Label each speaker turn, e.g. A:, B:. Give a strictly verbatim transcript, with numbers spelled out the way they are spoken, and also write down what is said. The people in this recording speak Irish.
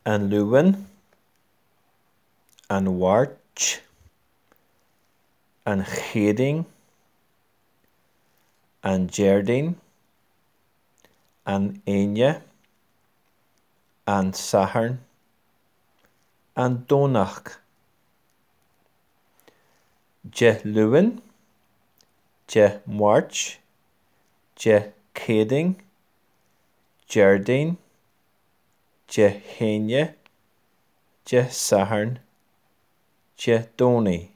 A: an luan, an wart, an chéading, an jardín, an aine, an sathairn, an dónach. De luan, de mhart, de chéading, jardín, de haine, de sathairn, de dónaí.